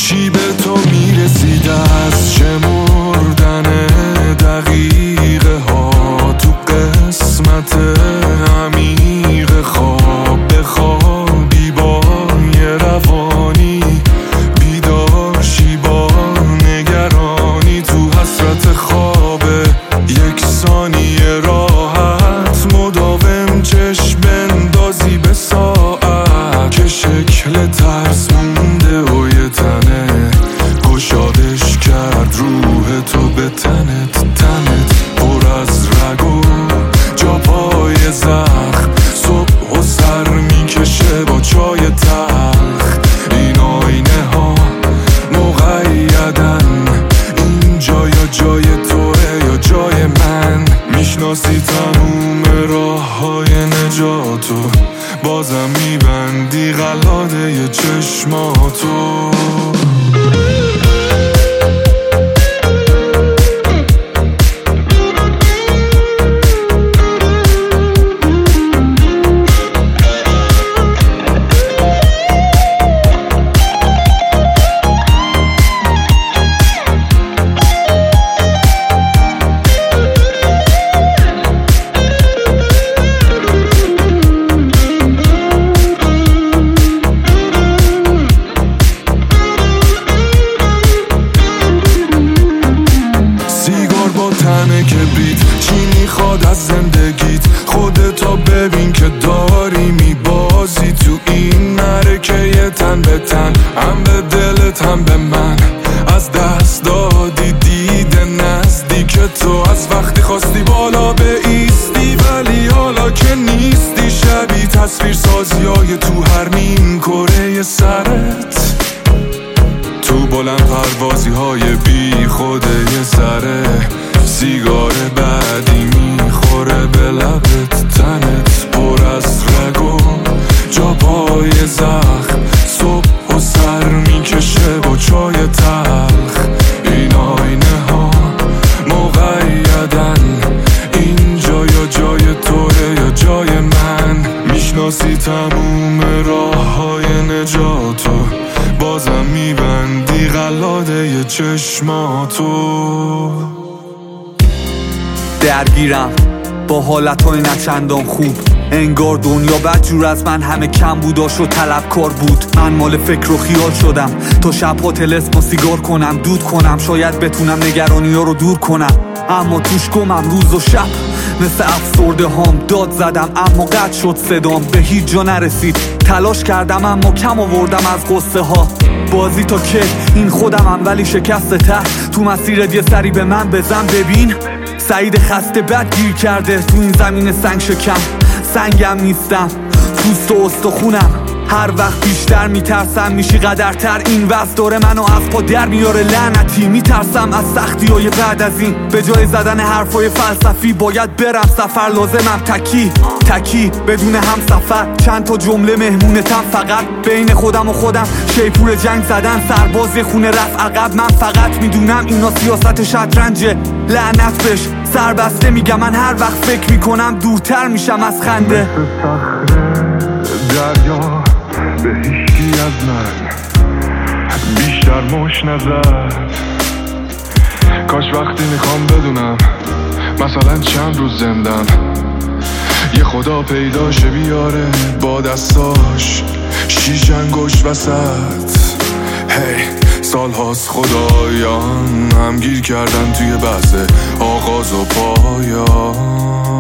چی به تو میرسید از شمردن دقیقه ها تو قسمت عمیق خواب بخوابی با یه روانی بیداشی با نگرانی تو حسرت خواب یک ثانیه راحت مداوم چشم بندازی به ساعت که شکل ترس مونده و یه تنه گشادش کرد روح تو به تنت پر از رگ و جا پای زخم صبح و سر میکشه با چای تلخ این آینه ها مقیدن اینجا یا جای توه یا جای من میشناسی تموم راه های نجاتو بازم میبندی قلاده چشماتو تنه کبریت چی میخواد از زندگیت خودتو ببین که داری میبازی تو این معرکه تن به تن هم به دلت هم به من از دست دادی دیده نزدیک تو از وقتی خواستی بالا بایستی ولی حالا که نیستی شبیه تصویر سازی های تو هر نیم کره سرت تو بلند پروازی های بی خوده یه سره سیگار بعدی میخوره به لبت تنت پر از رگ و جا پای زخم صبح و سر میکشه با چای تلخ این آینه ها مقیدن اینجا یا جای توه یا جای من میشناسی تموم راه های نجاتو بازم میبندی قلاده چشماتو درگیرم با حالتهای نچندان خوب انگار دنیا بدجور از من همه کم بوداش و طلبکار بود من مال فکر و خیال شدم تا شبها طلسم و سیگار کنم دود کنم شاید بتونم نگرانی ها رو دور کنم اما توش گمم روز و شب مثل افسرده هام داد زدم اما قطع شد صدام به هیچ جا نرسید تلاش کردم اما کم آوردم از قصه ها بازی تا که این خودمم ولی شکست ته تو مسیرت یه سری به من بزن ببین سعید خسته بد گیر کرده تو این زمین سنگ شکم سنگم نیستم پوست و استخونم هر وقت بیشتر میترسم میشی قدرتر این وضع داره منو از پا در میاره لعنتی میترسم از سختی های بعد از این به جای زدن حرفای فلسفی باید برم سفر لازمم تکی بدون هم سفر چند تا جمله مهمونتم فقط بین خودم و خودم شیپور جنگ زدن سرباز خونه رفت عقب من فقط میدونم اینا سیاست شطرنجه لعنت بش سربسته میگم من هر وقت فکر میکنم دورتر میشم از خنده دریا به هیچکی از من بیشتر مش نزد کاش وقتی میخوام بدونم مثلا چند روز زندم یه خدا پیدا شه بیاره با دستاش شیش انگوش وسط سال هاست خدایان هم گیر کردن توی بحث آغاز و پایان